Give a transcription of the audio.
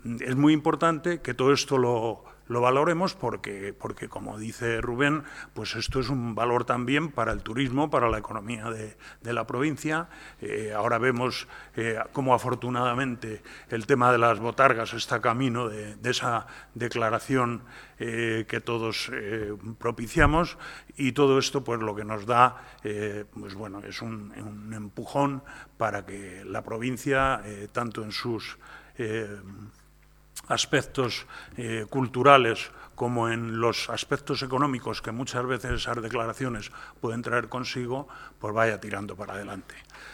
es muy importante que todo esto lo valoremos porque, como dice Rubén, pues esto es un valor también para el turismo, para la economía de la provincia. Ahora vemos cómo afortunadamente el tema de las botargas está camino de esa declaración que todos propiciamos, y todo esto pues lo que nos da pues bueno, es un empujón para que la provincia, tanto en sus aspectos culturales como en los aspectos económicos que muchas veces esas declaraciones pueden traer consigo, pues vaya tirando para adelante.